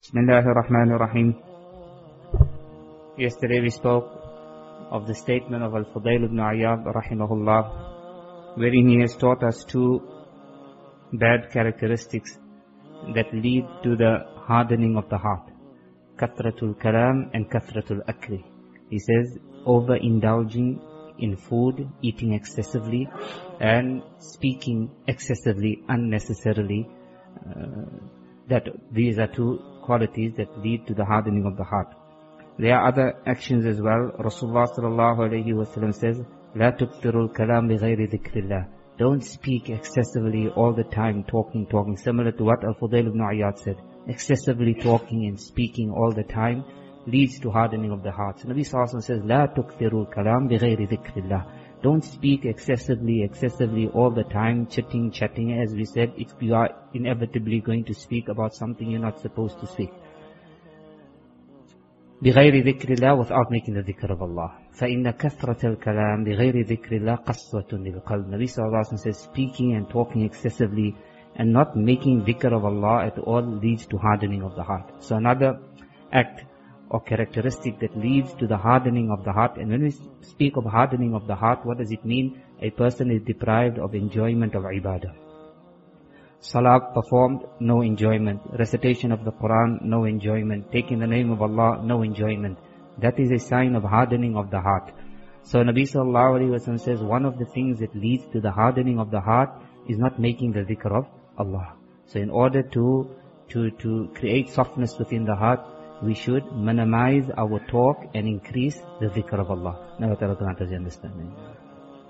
Bismillahir Rahmanir Rahim. Yesterday we spoke of the statement of Al-Fudayl ibn Iyad rahimahullah, wherein he has taught us two bad characteristics that lead to the hardening of the heart. Kathratul kalam and kathratul akli. He says overindulging in food, eating excessively, and speaking excessively, unnecessarily. That these are two qualities that lead to the hardening of the heart. There are other actions as well. Rasulullah sallallahu alayhi wa sallam says, "La tukthirul kalam bi ghayri dhikrillah." Don't speak excessively all the time, talking, similar to what Al-Fudayl ibn Iyad said. Excessively talking and speaking all the time leads to hardening of the heart. So Nabi sallallahu alayhi wa sallam says, "La tukthirul kalam bi ghayri dhikrillah." Don't speak excessively all the time, chatting. As we said, if you are inevitably going to speak about something you're not supposed to speak. بغير ذكر الله, without making the dhikr of Allah. فإن كثرة الكلام بغير ذكر الله قسوة للقلب. Nabi sallallahu alaihi wasallam says, speaking and talking excessively and not making dhikr of Allah at all leads to hardening of the heart. So another act or characteristic that leads to the hardening of the heart. And when we speak of hardening of the heart, what does it mean? A person is deprived of enjoyment of ibadah. Salah performed, no enjoyment. Recitation of the Quran, no enjoyment. Taking the name of Allah, no enjoyment. That is a sign of hardening of the heart. So Nabi sallallahu alaihi wasallam says, one of the things that leads to the hardening of the heart is not making the dhikr of Allah. So in order to create softness within the heart, we should minimize our talk and increase the dhikr of Allah. May Allah grant us understanding.